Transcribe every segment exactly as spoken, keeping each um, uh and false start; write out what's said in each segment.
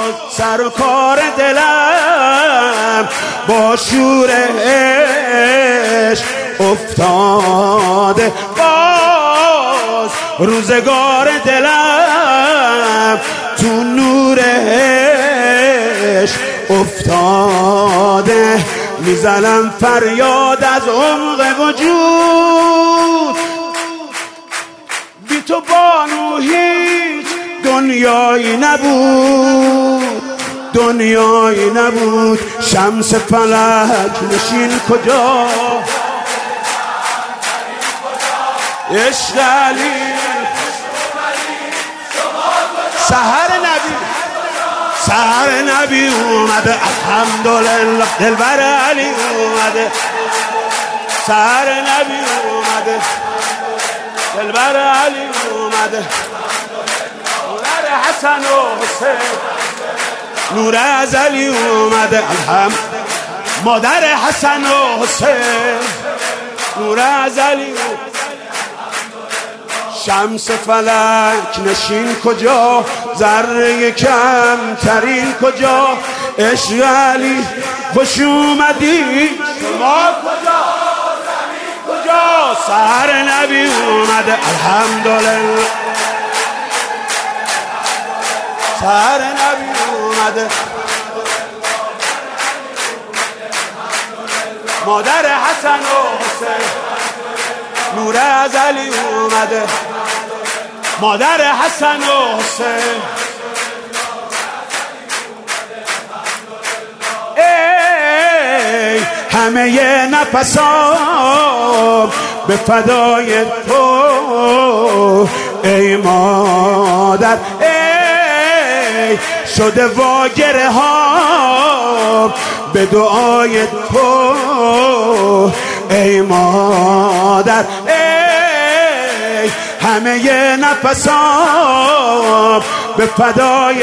سر و کار دلم با شور عشق افتاده، باز روزگار دلم تو نور عشق افتاده. میزنم فریاد از عمق وجود، بی تو بانو هیچ دنیایی نبود، دنیایی نبود. شمس فلک نشین کجا، عشق علی سحر نبی، سحر نبی اومده، الحمدلله دلبر علی اومده، سحر نبی اومده، دلبر علی اومده. نور حسن و حسین، نور ازلی اومده، الحمد مادر حسن و حسین، نور ازلی. شمس فلک نشین کجا، ذره کم ترین کجا، عشق علی خوش اومدی شما کجا، زمین کجا. سحر نبی اومده، الحمدلله سحر نبی اومده، مادر حسن و حسین، نور ازلی اومده، مادر حسن و حسین. ای همه نفسام به فدای تو ای مادر، ای شده واگره ها به دعای تو ای مادر. ای همه نفسام به فدای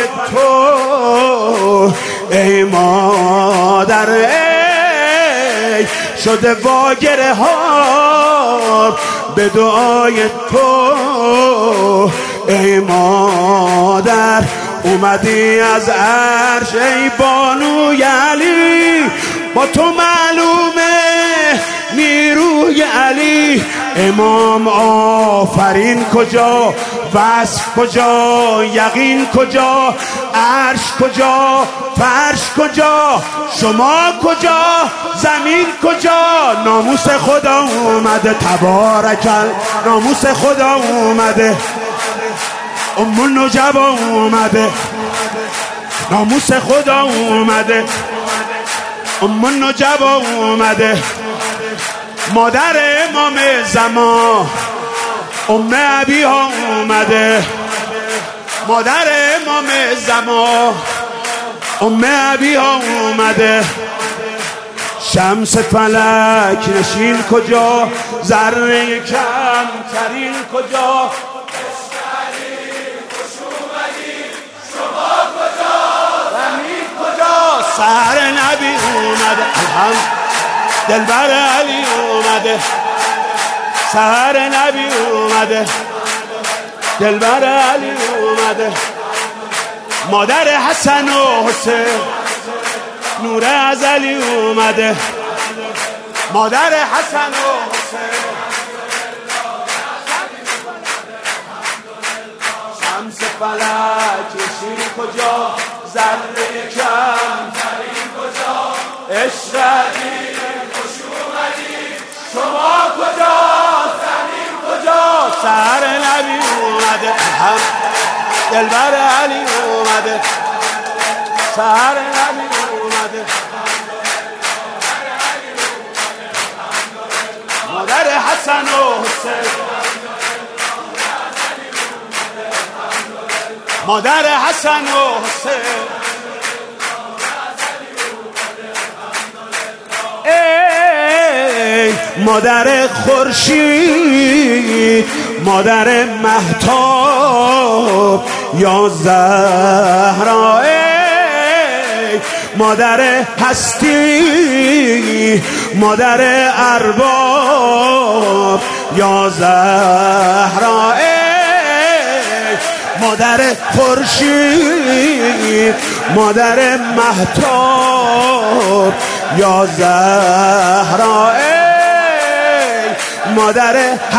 تو ای مادر، ای شده واگره ها به دعای تو ای مادر. اومدی از عرش ای بانوی علی، با تو معلومه نیروی علی. امام آفرین کجا، وصف کجا، یقین کجا، عرش کجا، فرش کجا، شما کجا، زمین کجا. ناموس خدا اومده، تبارکل ناموس خدا اومده، ام النجبا اومده، ناموس خدا اومده، ام النجبا اومده، مادر امام زمان ام ابی ها اومده، مادر امام زمان ام ابی ها اومده. شمس فلک نشین کجا، ذره کم ترین کجا، سحر نبی اومده، الحمد دلبر علی اومده، سحر نبی اومده، دلبر علی اومده، مادر حسن و حسین، نور ازلی اومده، مادر حسن و حسین. شمس فلک نشین کجا، ذره کم ترین کجا، عشق علی خوش اومدی شما کجا، زمین کجا. سحر نبی اومده، هم دلبر علی اومده، سحر نبی اومده، مادر حسن و حسین، مادر حسن و حسین. ای مادر خورشید، مادر مهتاب یا زهرا، ای مادر هستی، مادر ارباب یا زهرا، ای مادر خورشید، مادر مهتاب یا زهرا، ای مادر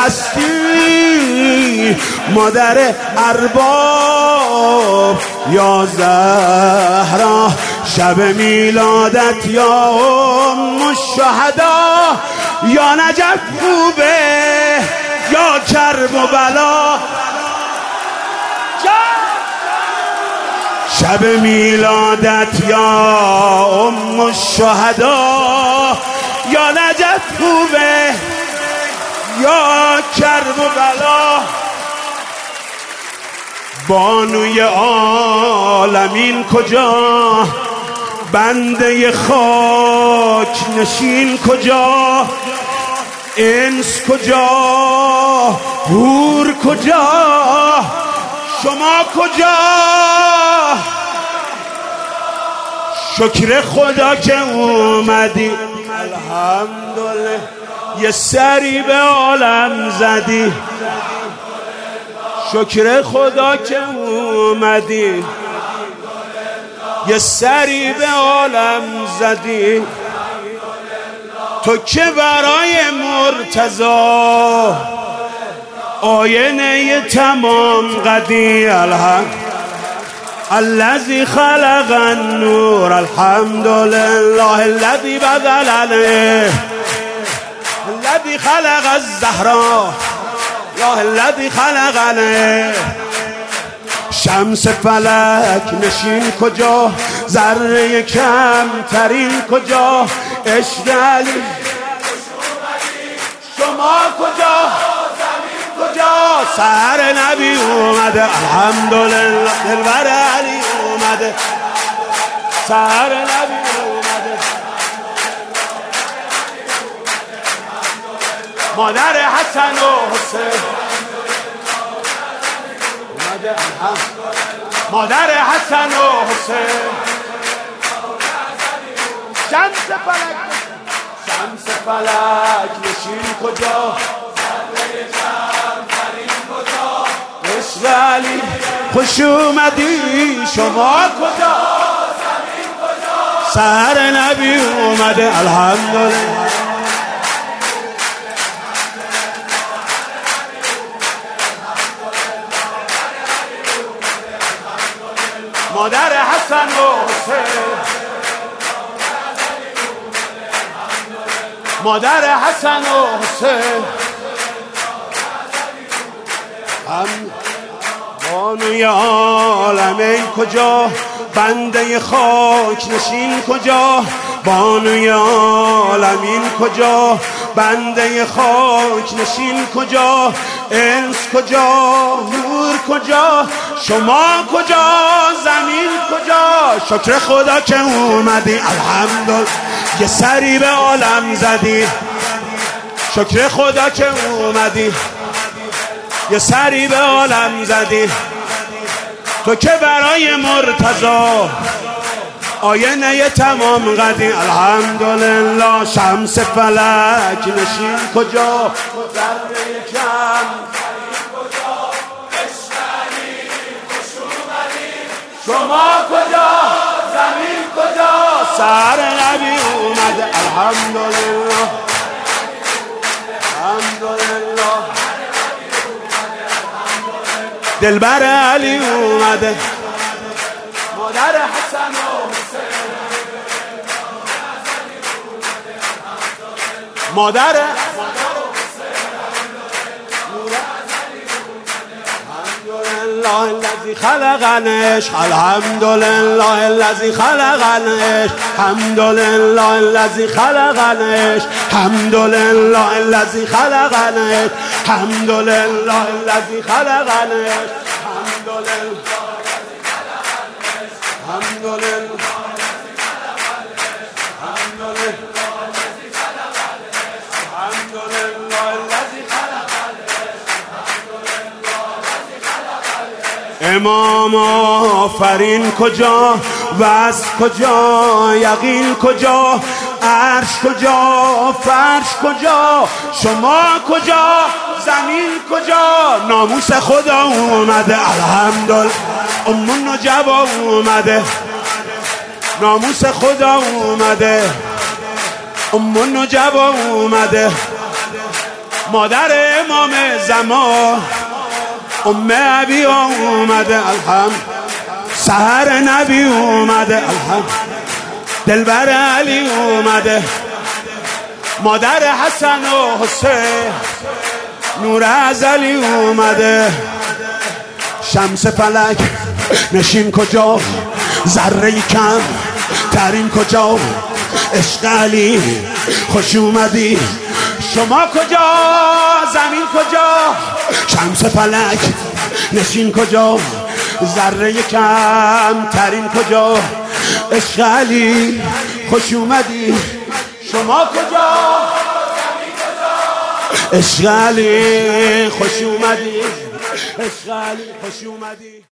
هستی، مادر ارباب یا زهرا. شب میلادت یا ام الشهدا، یا نجف خوبه یا کرب و بلا. شب میلادت یا ام الشهدا، یا نجف خوبه یا کرب و بلا. بانوی عالمین کجا، بنده خاک نشین کجا، انس کجا، حور کجا، شما کجا؟ شکر خدا که اومدی، الحمدلله یه سری به عالم زدی. شکر خدا که اومدی، یه سری به عالم زدی. تو که برای مرتضی آینه تمام قدی. الحمد الذي خلق النور، الحمد لله الذي بذلني، الذي خلق الزهراء، الله الذي خلقني. شمس فلک نشین کجا، ذره کم ترین کجا، عشق علی شما کجا، کجا؟ سحر نبی اومده، الحمدلله دلبر علی اومده، سحر نبی اومده. مادر حسن و حسین اومده، مادر حسن و حسین. شمس فلک، شمس فلک نشین کجا، عشق علی خوش اومدی شما کجا، سحر نبی اومده، الحمدلله. مادر حسن و حسین، مادر حسن و حسین. هم بانوی عالمین کجا، بنده خاک نشین کجا، بانوی عالمین کجا، بنده خاک نشین کجا، انس کجا، نور کجا، شما کجا، زمین کجا؟ شکر خدا که اومدی، الحمدلله یه سری به عالم زدی. شکر خدا که اومدی، یه سری به عالم زدی. تو که برای مرتضی آینه تمام قدی، الحمدلله. شمس فلک نشین کجا، ذره کم شما کجا، زمین کجا؟ سحر نبی اومده، الحمدلله الحمدلله. دلبر علی اومده، مادر حسن و حسین، مادر الله الذي خلقنش، الحمد لله الذي خلقنش، الحمد لله الذي خلقنش، الحمد لله الذي خلقنش، الحمد لله الذي خلقنش، الحمد لله الحمد لله الحمد لله الحمد لله الذي امام آفرین کجا، وصف کجا، یقین کجا، عرش کجا فرش کجا شما کجا زمین کجا ناموس خدا اومده الحمدلله ام النجبا اومده ناموس خدا اومده ام النجبا اومده مادر امام زمان ام ابی اومده الحمد سحر نبی اومده الحمد دلبر علی اومده مادر حسن و حسین نور ازلی اومده شمس فلک نشین کجا ذره کم ترین کجا عشق علی خوش اومدی شما کجا زمین کجا شمس فلک نشین کجا ذره کم ترین کجا عشق علی خوش اومدی شما کجا عشق علی خوش اومدی عشق علی خوش اومدی